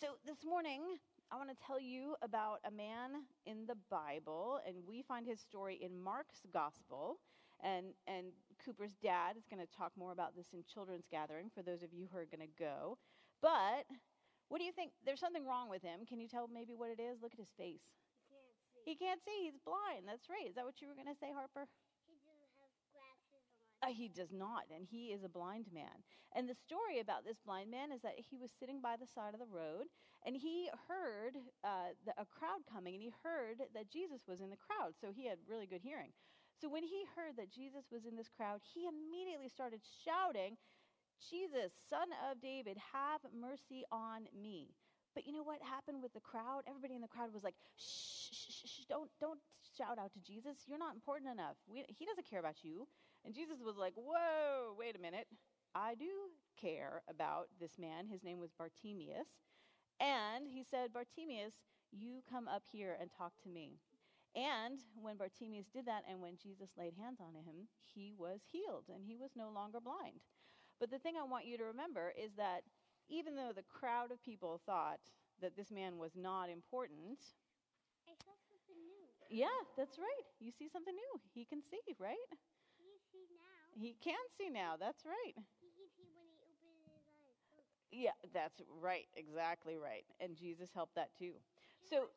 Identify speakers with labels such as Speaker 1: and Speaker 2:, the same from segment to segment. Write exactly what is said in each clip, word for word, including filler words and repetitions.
Speaker 1: So this morning, I want to tell you about a man in the Bible, and we find his story in Mark's Gospel. And, and Cooper's dad is going to talk more about this in Children's Gathering for those of you who are going to go. But what do you think? There's something wrong with him. Can you tell maybe what it is? Look at his face.
Speaker 2: He can't see.
Speaker 1: He can't see. He's blind. That's right. Is that what you were going to say, Harper?
Speaker 2: He doesn't have glasses on.
Speaker 1: Uh, he does not, and he is a blind man. And the story about this blind man is that he was sitting by the side of the road, and he heard uh, the, a crowd coming, and he heard that Jesus was in the crowd, so he had really good hearing. So when he heard that Jesus was in this crowd, he immediately started shouting, "Jesus, Son of David, have mercy on me." But you know what happened with the crowd? Everybody in the crowd was like, shh, shh, shh, shh, don't, don't shout out to Jesus. You're not important enough. We, he doesn't care about you. And Jesus was like, whoa, wait a minute. I do care about this man. His name was Bartimaeus. And he said, "Bartimaeus, you come up here and talk to me." And when Bartimaeus did that, and when Jesus laid hands on him, he was healed, and he was no longer blind. But the thing I want you to remember is that even though the crowd of people thought that this man was not important.
Speaker 2: I saw something new.
Speaker 1: Yeah, that's right. You see something new. He can see, right?
Speaker 2: He can see now.
Speaker 1: He can see now. That's right.
Speaker 2: He can see when he opens his eyes. Look.
Speaker 1: Yeah, that's right. Exactly right. And Jesus helped that too. So,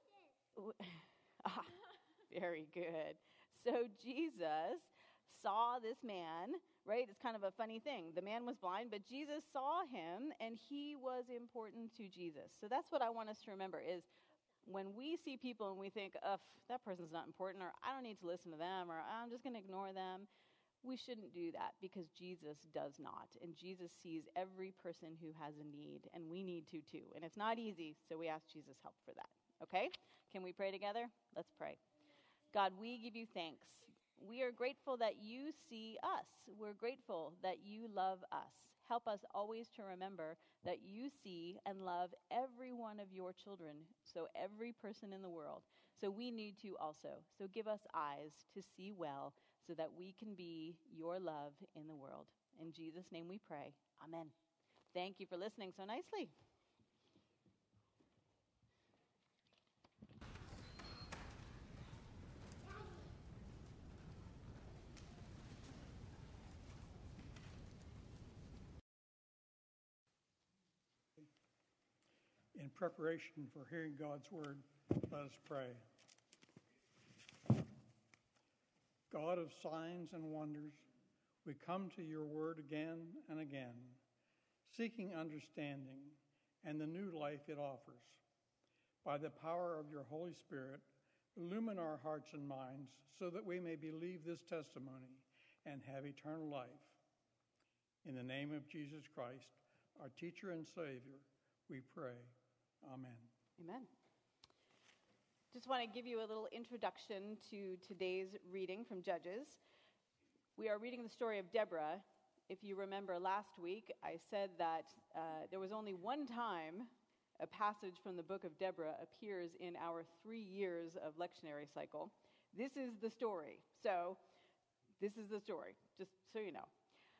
Speaker 1: ah, very good. So Jesus saw this man, right? It's kind of a funny thing. The man was blind, but Jesus saw him, and he was important to Jesus. So that's what I want us to remember is when we see people and we think, "Ugh, that person's not important," or "I don't need to listen to them," or "I'm just going to ignore them," we shouldn't do that because Jesus does not. And Jesus sees every person who has a need, and we need to too. And it's not easy, so we ask Jesus' help for that. Okay? Can we pray together? Let's pray. God, we give you thanks. We are grateful that you see us. We're grateful that you love us. Help us always to remember that you see and love every one of your children, so every person in the world. So we need to also. So give us eyes to see well so that we can be your love in the world. In Jesus' name we pray. Amen. Thank you for listening so nicely.
Speaker 3: In preparation for hearing God's word, let us pray. God of signs and wonders, we come to your word again and again, seeking understanding and the new life it offers. By the power of your Holy Spirit, illumine our hearts and minds so that we may believe this testimony and have eternal life. In the name of Jesus Christ, our teacher and Savior, we pray. Amen.
Speaker 1: Amen. Just want to give you a little introduction to today's reading from Judges. We are reading the story of Deborah. If you remember last week, I said that uh, there was only one time a passage from the book of Deborah appears in our three years of lectionary cycle. This is the story. So, this is the story, just so you know.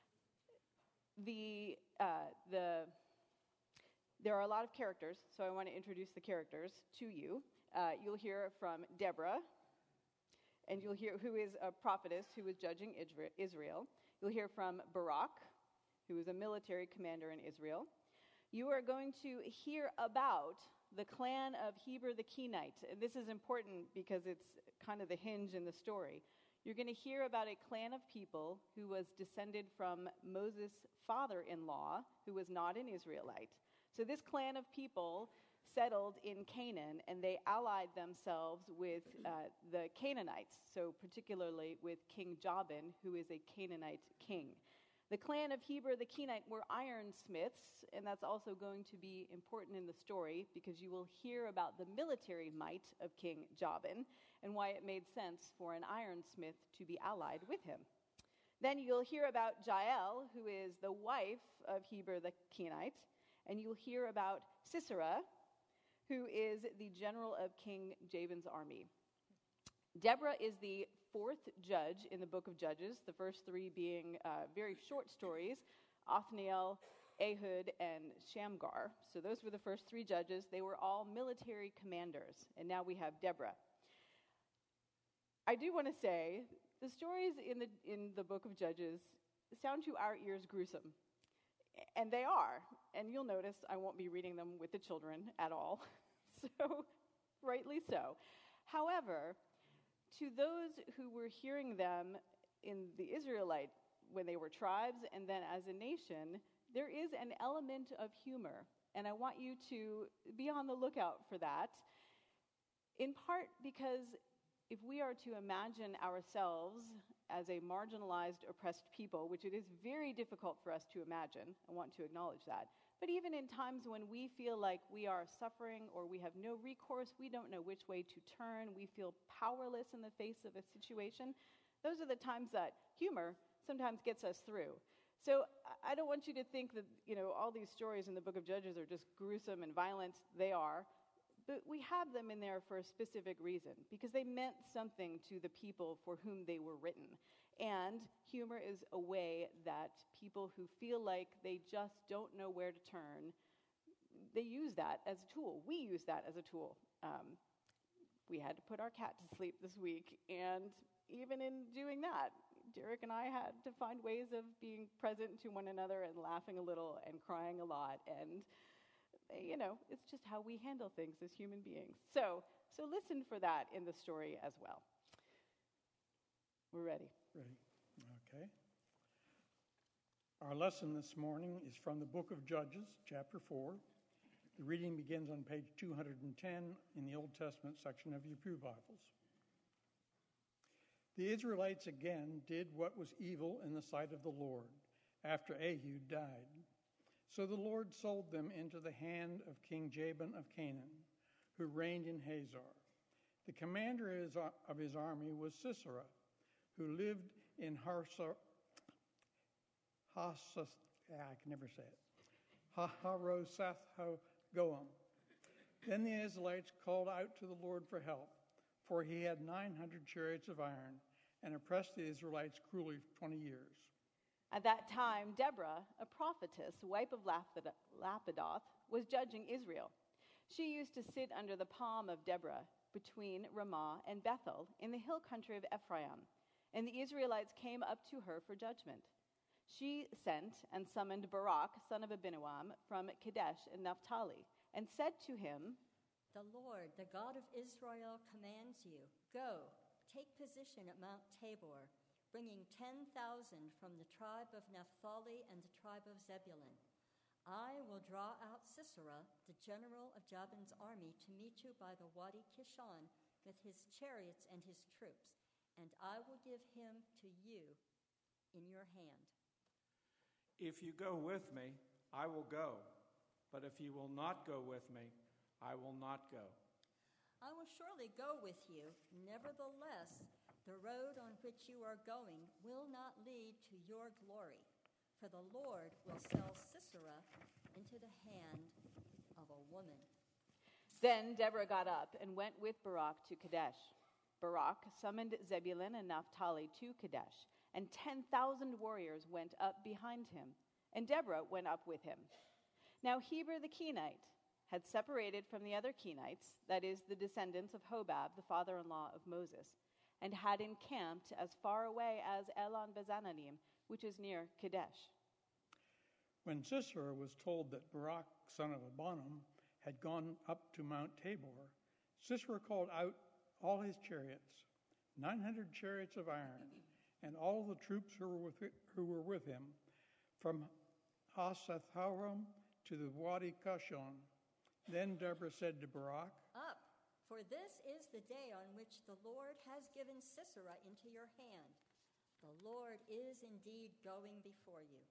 Speaker 1: The uh, the There are a lot of characters, so I want to introduce the characters to you. Uh, you'll hear from Deborah, and you'll hear who is a prophetess who was judging Israel. You'll hear from Barak, who is a military commander in Israel. You are going to hear about the clan of Heber the Kenite. And this is important because it's kind of the hinge in the story. You're going to hear about a clan of people who was descended from Moses' father-in-law, who was not an Israelite. So this clan of people settled in Canaan, and they allied themselves with uh, the Canaanites, so particularly with King Jabin, who is a Canaanite king. The clan of Heber the Kenite were ironsmiths, and that's also going to be important in the story because you will hear about the military might of King Jabin and why it made sense for an ironsmith to be allied with him. Then you'll hear about Jael, who is the wife of Heber the Kenite, and you'll hear about Sisera, who is the general of King Jabin's army. Deborah is the fourth judge in the book of Judges, the first three being uh, very short stories, Othniel, Ehud, and Shamgar. So those were the first three judges. They were all military commanders. And now we have Deborah. I do want to say the stories in the in the book of Judges sound to our ears gruesome. And they are. And you'll notice I won't be reading them with the children at all. So, rightly so. However, to those who were hearing them in the Israelite, when they were tribes and then as a nation, there is an element of humor. And I want you to be on the lookout for that, in part because if we are to imagine ourselves as a marginalized, oppressed people, which it is very difficult for us to imagine, I want to acknowledge that. But even in times when we feel like we are suffering or we have no recourse, we don't know which way to turn, we feel powerless in the face of a situation, those are the times that humor sometimes gets us through. So I don't want you to think that, you know, all these stories in the book of Judges are just gruesome and violent. They are. But we have them in there for a specific reason, because they meant something to the people for whom they were written. And humor is a way that people who feel like they just don't know where to turn, they use that as a tool. We use that as a tool. Um, we had to put our cat to sleep this week, and even in doing that, Derek and I had to find ways of being present to one another and laughing a little and crying a lot. And you know, it's just how we handle things as human beings. So, so listen for that in the story as well. We're ready.
Speaker 3: Ready. Okay. Our lesson this morning is from the book of Judges, chapter four. The reading begins on page two hundred ten in the Old Testament section of your Pew Bibles. The Israelites again did what was evil in the sight of the Lord after Ehud died. So the Lord sold them into the hand of King Jabin of Canaan, who reigned in Hazor. The commander of his army was Sisera, who lived in Harsah, Hassas, I can never say it, Harosheth-Goam. Then the Israelites called out to the Lord for help, for he had nine hundred chariots of iron and oppressed the Israelites cruelly for twenty years.
Speaker 1: At that time, Deborah, a prophetess, wife of Lapidoth, was judging Israel. She used to sit under the palm of Deborah between Ramah and Bethel in the hill country of Ephraim, and the Israelites came up to her for judgment. She sent and summoned Barak, son of Abinoam, from Kadesh in Naphtali, and said to him,
Speaker 4: "The Lord, the God of Israel, commands you, go, take position at Mount Tabor, bringing ten thousand from the tribe of Naphtali and the tribe of Zebulun. I will draw out Sisera, the general of Jabin's army, to meet you by the Wadi Kishon with his chariots and his troops, and I will give him to you in your hand."
Speaker 5: If you go with me, I will go, but if you will not go with me, I will not go.
Speaker 4: I will surely go with you. Nevertheless, the road on which you are going will not lead to your glory, for the Lord will sell Sisera into the hand of a woman.
Speaker 1: Then Deborah got up and went with Barak to Kadesh. Barak summoned Zebulun and Naphtali to Kadesh, and ten thousand warriors went up behind him, and Deborah went up with him. Now Heber the Kenite had separated from the other Kenites, that is, the descendants of Hobab, the father-in-law of Moses, and had encamped as far away as Elon Bezananim, which is near Kadesh.
Speaker 3: When Sisera was told that Barak, son of Abinoam, had gone up to Mount Tabor, Sisera called out all his chariots, nine hundred chariots of iron, and all the troops who were with, who were with him, from Hasath-Haram to the Wadi Kishon. Then Deborah said to Barak,
Speaker 4: "Up, for this is the day on which the Lord has given Sisera into your hand. The Lord is indeed going before you."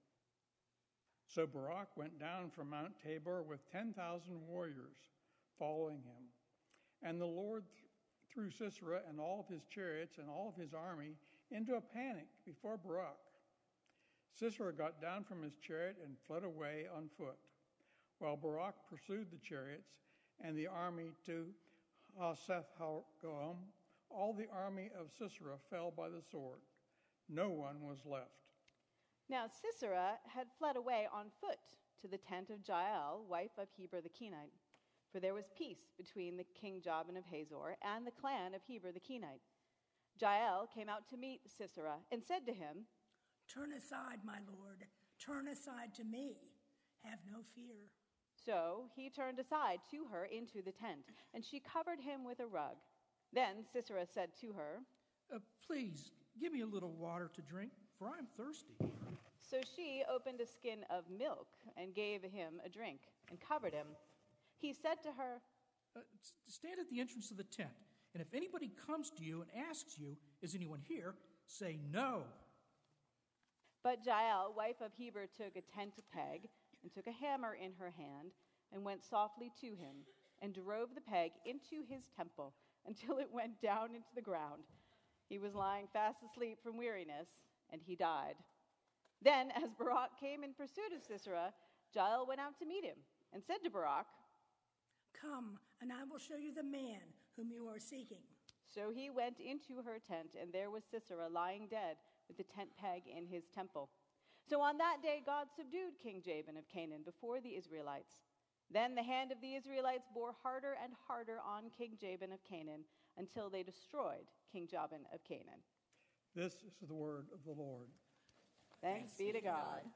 Speaker 3: So Barak went down from Mount Tabor with ten thousand warriors following him. And the Lord th- threw Sisera and all of his chariots and all of his army into a panic before Barak. Sisera got down from his chariot and fled away on foot, while Barak pursued the chariots and the army to Hasath-Hagoam. All the army of Sisera fell by the sword. No one was left.
Speaker 1: Now Sisera had fled away on foot to the tent of Jael, wife of Heber the Kenite. For there was peace between the king Jabin of Hazor and the clan of Heber the Kenite. Jael came out to meet Sisera and said to him,
Speaker 6: "Turn aside, my lord. Turn aside to me. Have no fear."
Speaker 1: So he turned aside to her into the tent, and she covered him with a rug. Then Sisera said to her,
Speaker 7: Uh, please, give me a little water to drink, for I am thirsty.
Speaker 1: So she opened a skin of milk and gave him a drink and covered him. He said to her,
Speaker 7: Uh, s- stand at the entrance of the tent, and if anybody comes to you and asks you, is anyone here, say no.
Speaker 1: But Jael, wife of Heber, took a tent peg and took a hammer in her hand and went softly to him and drove the peg into his temple until it went down into the ground. He was lying fast asleep from weariness, and he died. Then, as Barak came in pursuit of Sisera, Jael went out to meet him and said to Barak,
Speaker 6: "Come, and I will show you the man whom you are seeking."
Speaker 1: So he went into her tent, and there was Sisera lying dead with the tent peg in his temple. So on that day God subdued King Jabin of Canaan before the Israelites. Then the hand of the Israelites bore harder and harder on King Jabin of Canaan until they destroyed King Jabin of Canaan.
Speaker 3: This is the word of the Lord.
Speaker 1: Thanks be to God.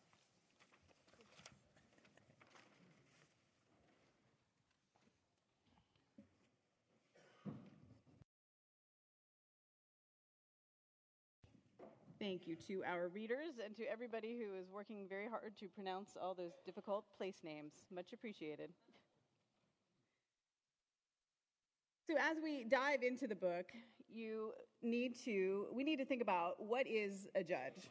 Speaker 1: Thank you to our readers and to everybody who is working very hard to pronounce all those difficult place names. Much appreciated. So as we dive into the book, you need to, we need to think about what is a judge.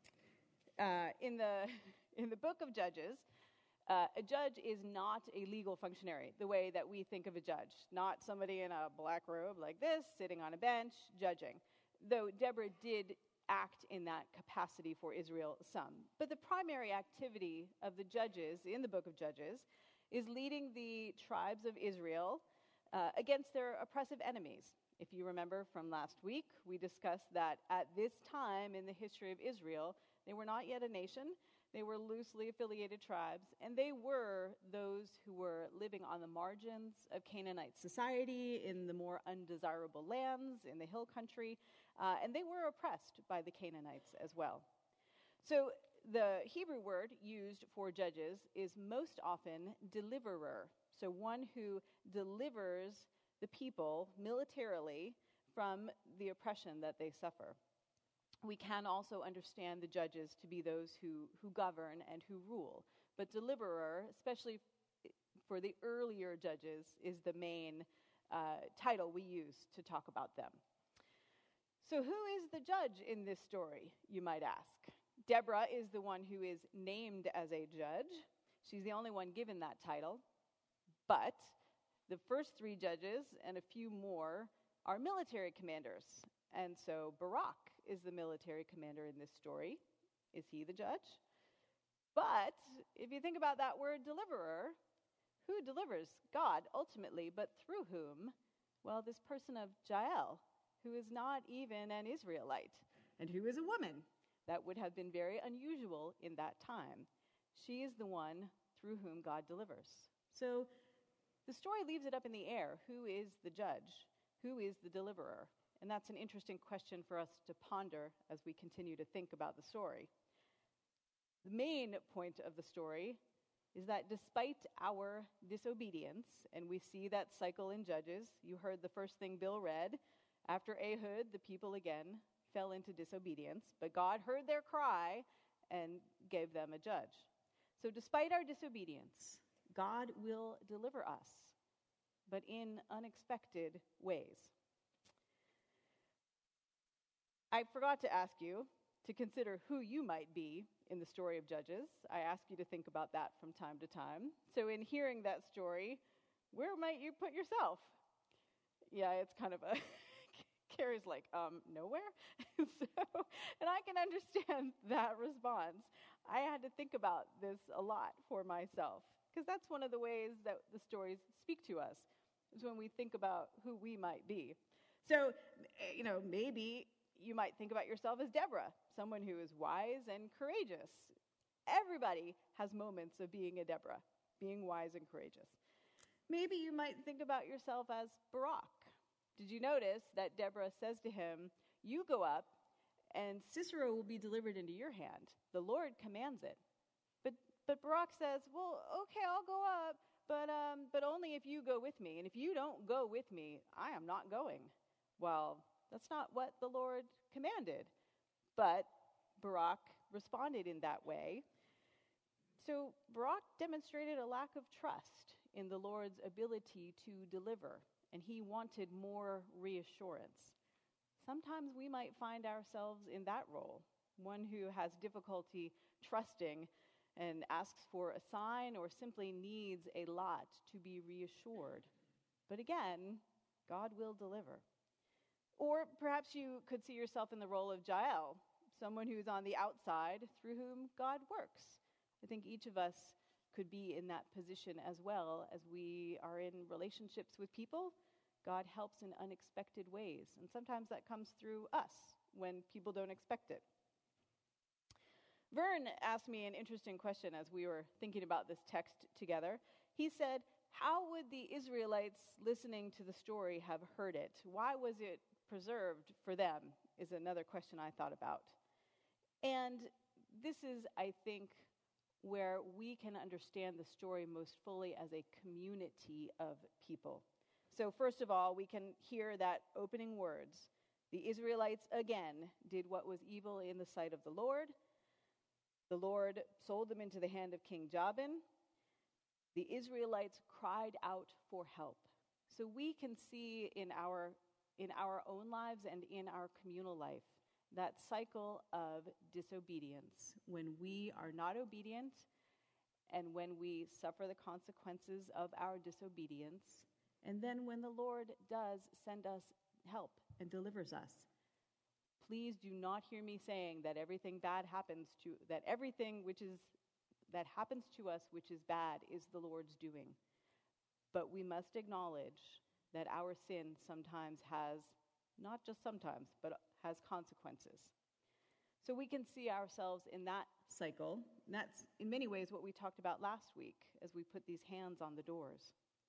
Speaker 1: Uh, in the in the book of Judges, uh, a judge is not a legal functionary the way that we think of a judge, not somebody in a black robe like this, sitting on a bench, judging. Though Deborah did act in that capacity for Israel some. But the primary activity of the judges in the book of Judges is leading the tribes of Israel uh, against their oppressive enemies. If you remember from last week, we discussed that at this time in the history of Israel, they were not yet a nation. They were loosely affiliated tribes, and they were those who were living on the margins of Canaanite society, in the more undesirable lands, in the hill country, uh, and they were oppressed by the Canaanites as well. So the Hebrew word used for judges is most often deliverer, so one who delivers the people militarily from the oppression that they suffer. We can also understand the judges to be those who, who govern and who rule. But deliverer, especially for the earlier judges, is the main uh, title we use to talk about them. So who is the judge in this story, you might ask? Deborah is the one who is named as a judge. She's the only one given that title. But the first three judges and a few more are military commanders. And so Barak is the military commander in this story. Is he the judge? But if you think about that word deliverer, who delivers? God, ultimately, but through whom? Well, this person of Jael, who is not even an Israelite, and who is a woman. That would have been very unusual in that time. She is the one through whom God delivers. So the story leaves it up in the air. Who is the judge? Who is the deliverer? And that's an interesting question for us to ponder as we continue to think about the story. The main point of the story is that despite our disobedience, and we see that cycle in Judges, you heard the first thing Bill read, after Ehud, the people again fell into disobedience, but God heard their cry and gave them a judge. So despite our disobedience, God will deliver us, but in unexpected ways. I forgot to ask you to consider who you might be in the story of Judges. I ask you to think about that from time to time. So in hearing that story, where might you put yourself? Yeah, it's kind of a... Carrie's like, um, nowhere? so, and I can understand that response. I had to think about this a lot for myself, because that's one of the ways that the stories speak to us, is when we think about who we might be. So, you know, maybe you might think about yourself as Deborah, someone who is wise and courageous. Everybody has moments of being a Deborah, being wise and courageous. Maybe you might think about yourself as Barak. Did you notice that Deborah says to him, "You go up, and Sisera will be delivered into your hand. The Lord commands it." But but Barak says, "Well, okay, I'll go up, but um, but only if you go with me. And if you don't go with me, I am not going." Well, that's not what the Lord commanded. But Barak responded in that way. So Barak demonstrated a lack of trust in the Lord's ability to deliver, and he wanted more reassurance. Sometimes we might find ourselves in that role, one who has difficulty trusting and asks for a sign or simply needs a lot to be reassured. But again, God will deliver. Or perhaps you could see yourself in the role of Jael, someone who's on the outside through whom God works. I think each of us could be in that position as well as we are in relationships with people. God helps in unexpected ways, and sometimes that comes through us when people don't expect it. Vern asked me an interesting question as we were thinking about this text together. He said, how would the Israelites listening to the story have heard it? Why was it preserved for them is another question I thought about. And this is, I think, where we can understand the story most fully as a community of people. So first of all, we can hear that opening words. The Israelites again did what was evil in the sight of the Lord. The Lord sold them into the hand of King Jabin. The Israelites cried out for help. So we can see in our in our own lives and in our communal life that cycle of disobedience, when we are not obedient and when we suffer the consequences of our disobedience, and then when the Lord does send us help and delivers us. Please do not hear me saying that everything bad happens to, that everything which is, that happens to us which is bad is the Lord's doing. But we must acknowledge that our sin sometimes has, not just sometimes, but has consequences. So we can see ourselves in that cycle. And that's in many ways what we talked about last week as we put these hands on the doors.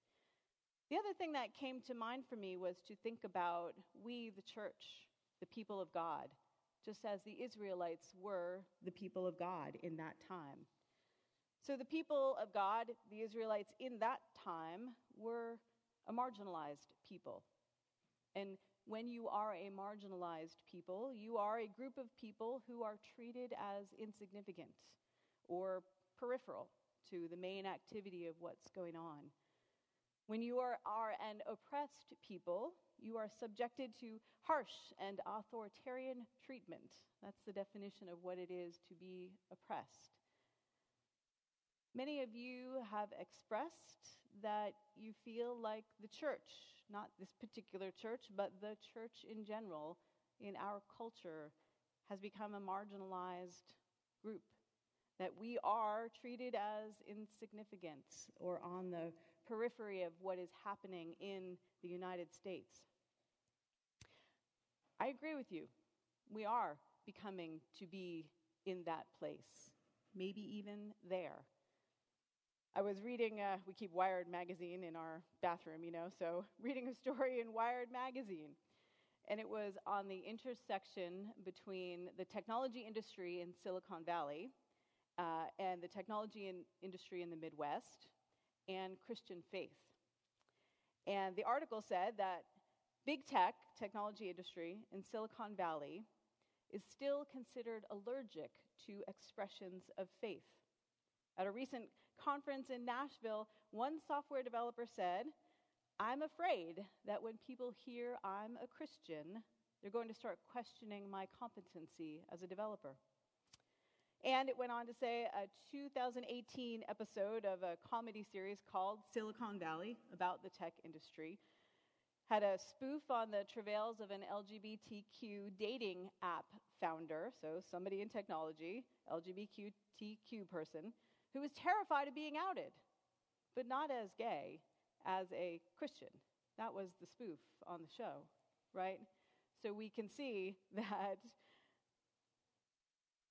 Speaker 1: The other thing that came to mind for me was to think about we, the church, the people of God, just as the Israelites were the people of God in that time. So the people of God, the Israelites in that time, were a marginalized people. And when you are a marginalized people, you are a group of people who are treated as insignificant or peripheral to the main activity of what's going on. When you are, are an oppressed people, you are subjected to harsh and authoritarian treatment. That's the definition of what it is to be oppressed. Many of you have expressed that you feel like the church, not this particular church, but the church in general in our culture has become a marginalized group, that we are treated as insignificant or on the periphery of what is happening in the United States. I agree with you. We are becoming to be in that place, maybe even there. I was reading, uh, we keep Wired magazine in our bathroom, you know, so reading a story in Wired magazine. And it was on the intersection between the technology industry in Silicon Valley uh, and the technology in industry in the Midwest and Christian faith. And the article said that big tech, technology industry in Silicon Valley is still considered allergic to expressions of faith. At a recent conference in Nashville, one software developer said, "I'm afraid that when people hear I'm a Christian, they're going to start questioning my competency as a developer." And it went on to say a two thousand eighteen episode of a comedy series called Silicon Valley, about the tech industry, had a spoof on the travails of an L G B T Q dating app founder, so somebody in technology, L G B T Q person, who was terrified of being outed, but not as gay, as a Christian. That was the spoof on the show, right? So we can see that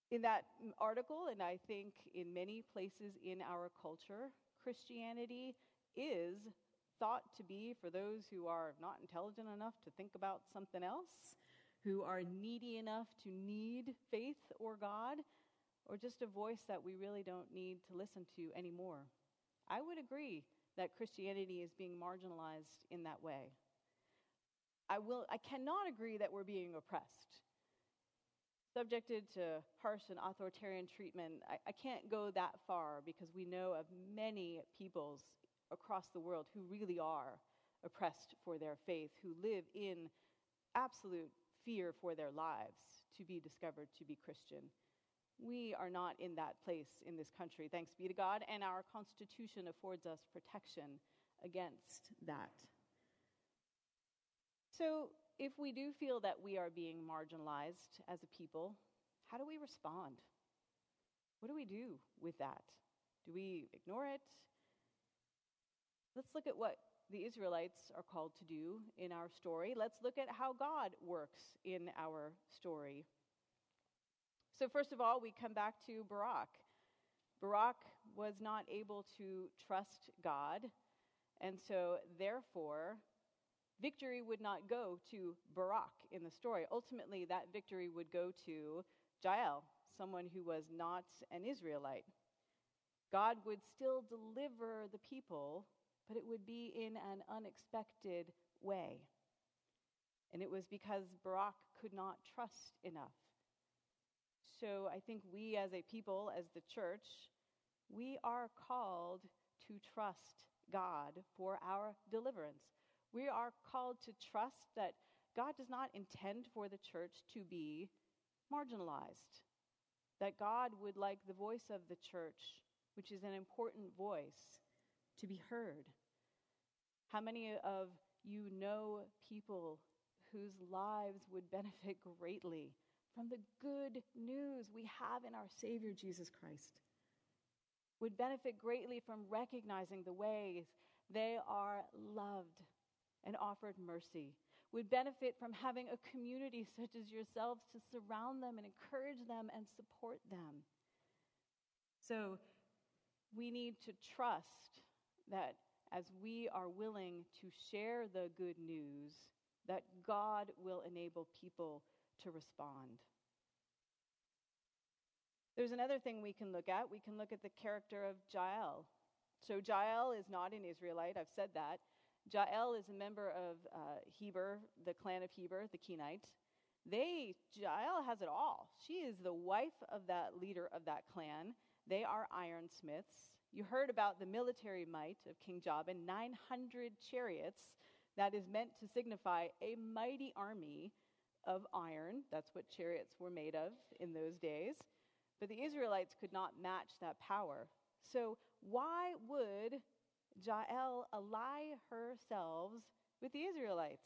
Speaker 1: In that article, and I think in many places in our culture, Christianity is thought to be for those who are not intelligent enough to think about something else, who are needy enough to need faith or God, or just a voice that we really don't need to listen to anymore. I would agree that Christianity is being marginalized in that way. I will. I cannot agree that we're being oppressed, subjected to harsh and authoritarian treatment. I, I can't go that far because we know of many peoples across the world who really are oppressed for their faith, who live in absolute fear for their lives to be discovered to be Christian. We are not in that place in this country, thanks be to God, and our Constitution affords us protection against that. So, if we do feel that we are being marginalized as a people, how do we respond? What do we do with that? Do we ignore it? Let's look at what the Israelites are called to do in our story. Let's look at how God works in our story. So first of all, we come back to Barak. Barak was not able to trust God, and so therefore, victory would not go to Barak in the story. Ultimately, that victory would go to Jael, someone who was not an Israelite. God would still deliver the people, but it would be in an unexpected way. And it was because Barak could not trust enough. So I think we as a people, as the church, we are called to trust God for our deliverance. We are called to trust that God does not intend for the church to be marginalized, that God would like the voice of the church, which is an important voice, to be heard. How many of you know people whose lives would benefit greatly from the good news we have in our Savior Jesus Christ? Would benefit greatly from recognizing the ways they are loved and offered mercy, would benefit from having a community such as yourselves to surround them and encourage them and support them. So we need to trust that as we are willing to share the good news, that God will enable people to respond. There's another thing we can look at. We can look at the character of Jael. So Jael is not an Israelite, I've said that. Jael is a member of uh, Heber, the clan of Heber, the Kenites. They, Jael has it all. She is the wife of that leader of that clan. They are ironsmiths. You heard about the military might of King Jabin, nine hundred chariots. That is meant to signify a mighty army of iron. That's what chariots were made of in those days. But the Israelites could not match that power. So why would Jael ally herself with the Israelites?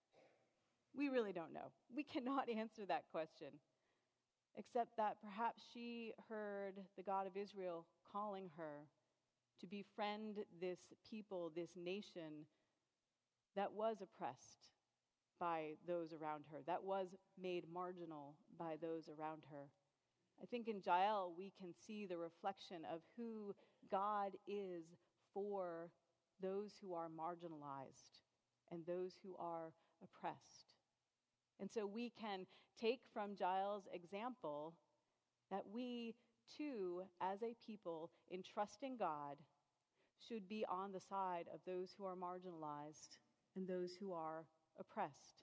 Speaker 1: We really don't know. We cannot answer that question, except that perhaps she heard the God of Israel calling her to befriend this people, this nation that was oppressed by those around her, that was made marginal by those around her. I think in Jael we can see the reflection of who God is for those who are marginalized and those who are oppressed. And so we can take from Jael's example that we too, as a people, in trusting God, should be on the side of those who are marginalized and those who are oppressed.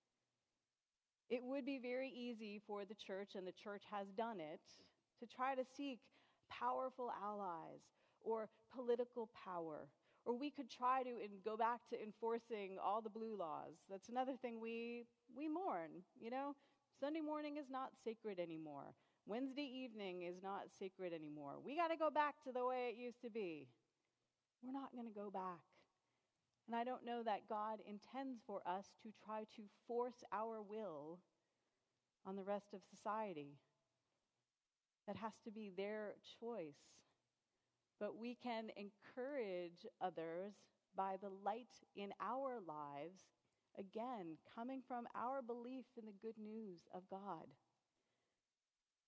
Speaker 1: It would be very easy for the church, and the church has done it, to try to seek powerful allies or political power. Or we could try to and go back to enforcing all the blue laws. That's another thing we we mourn, you know. Sunday morning is not sacred anymore. Wednesday evening is not sacred anymore. We got to go back to the way it used to be. We're not going to go back. And I don't know that God intends for us to try to force our will on the rest of society. That has to be their choice. But we can encourage others by the light in our lives, again, coming from our belief in the good news of God.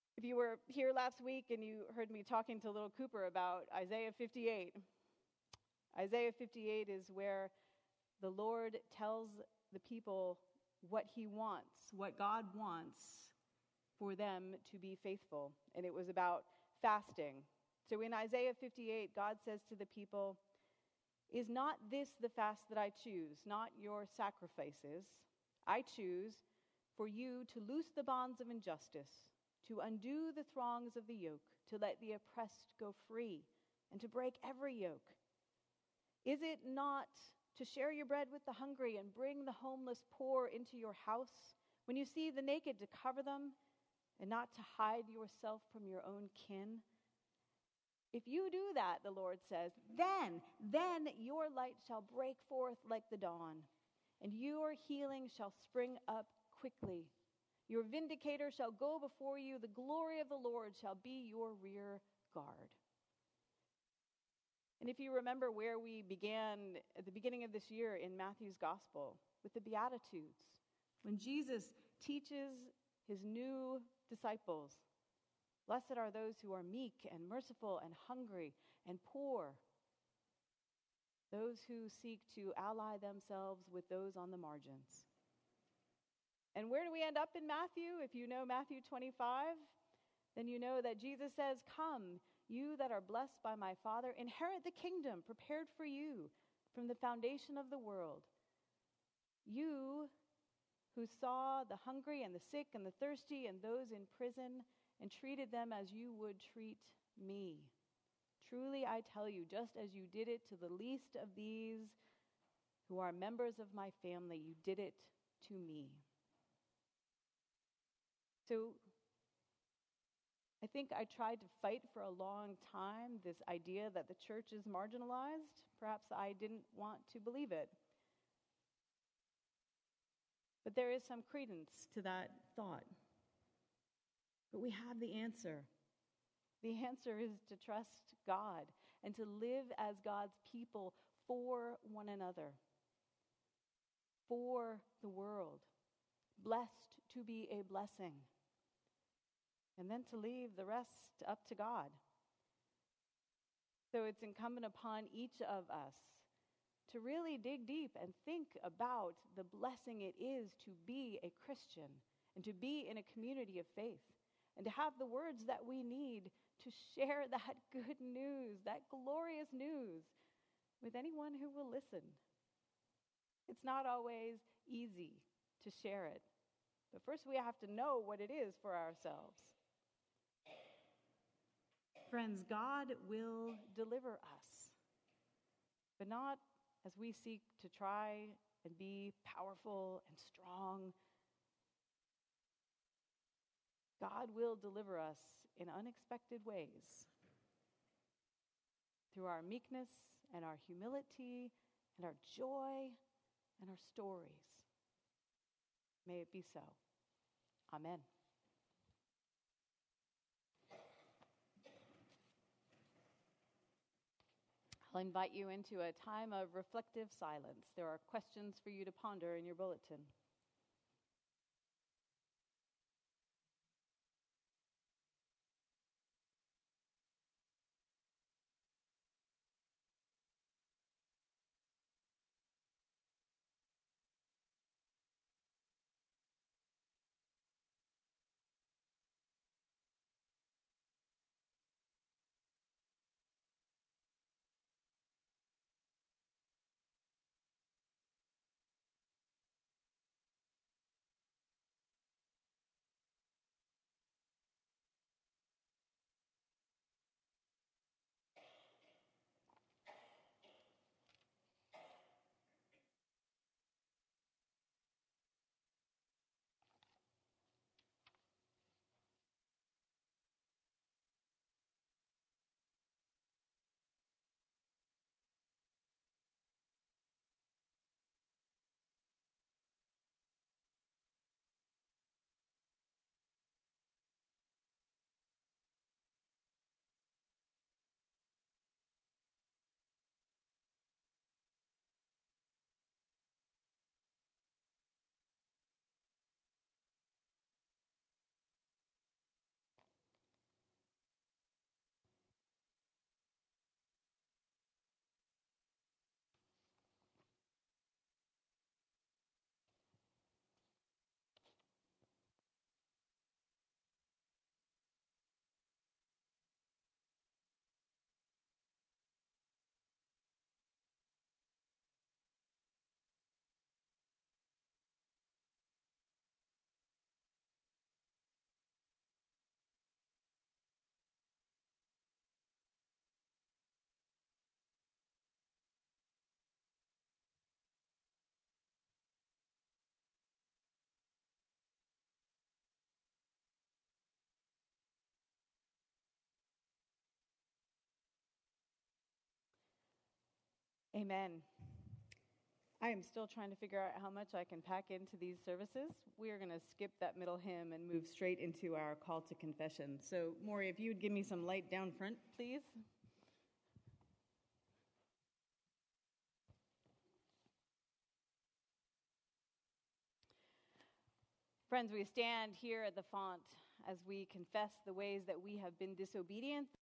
Speaker 1: If you were here last week and you heard me talking to little Cooper about Isaiah fifty-eight, Isaiah fifty-eight is where the Lord tells the people what he wants, what God wants for them to be faithful. And it was about fasting. So in Isaiah fifty-eight, God says to the people, "Is not this the fast that I choose, not your sacrifices? I choose for you to loose the bonds of injustice, to undo the thongs of the yoke, to let the oppressed go free, and to break every yoke. Is it not to share your bread with the hungry and bring the homeless poor into your house? When you see the naked, to cover them, and not to hide yourself from your own kin? If you do that," the Lord says, then, then your light shall break forth like the dawn, and your healing shall spring up quickly. Your vindicator shall go before you. The glory of the Lord shall be your rear guard." And if you remember where we began at the beginning of this year in Matthew's Gospel with the Beatitudes, when Jesus teaches his new disciples, "Blessed are those who are meek and merciful and hungry and poor, those who seek to ally themselves with those on the margins." And where do we end up in Matthew? If you know Matthew twenty-five, then you know that Jesus says, "Come, you that are blessed by my Father, inherit the kingdom prepared for you from the foundation of the world. You who saw the hungry and the sick and the thirsty and those in prison and treated them as you would treat me. Truly I tell you, just as you did it to the least of these who are members of my family, you did it to me." So I think I tried to fight for a long time this idea that the church is marginalized. Perhaps I didn't want to believe it. But there is some credence to that thought. But we have the answer. The answer is to trust God and to live as God's people for one another, for the world, blessed to be a blessing, and then to leave the rest up to God. So it's incumbent upon each of us to really dig deep and think about the blessing it is to be a Christian and to be in a community of faith and to have the words that we need to share that good news, that glorious news, with anyone who will listen. It's not always easy to share it, but first we have to know what it is for ourselves. Friends, God will deliver us, but not as we seek to try and be powerful and strong. God will deliver us in unexpected ways through our meekness and our humility and our joy and our stories. May it be so. Amen. I'll invite you into a time of reflective silence. There are questions for you to ponder in your bulletin. Amen. I am still trying to figure out how much I can pack into these services. We are going to skip that middle hymn and move straight into our call to confession. So, Maury, if you would give me some light down front, please. Friends, we stand here at the font as we confess the ways that we have been disobedient,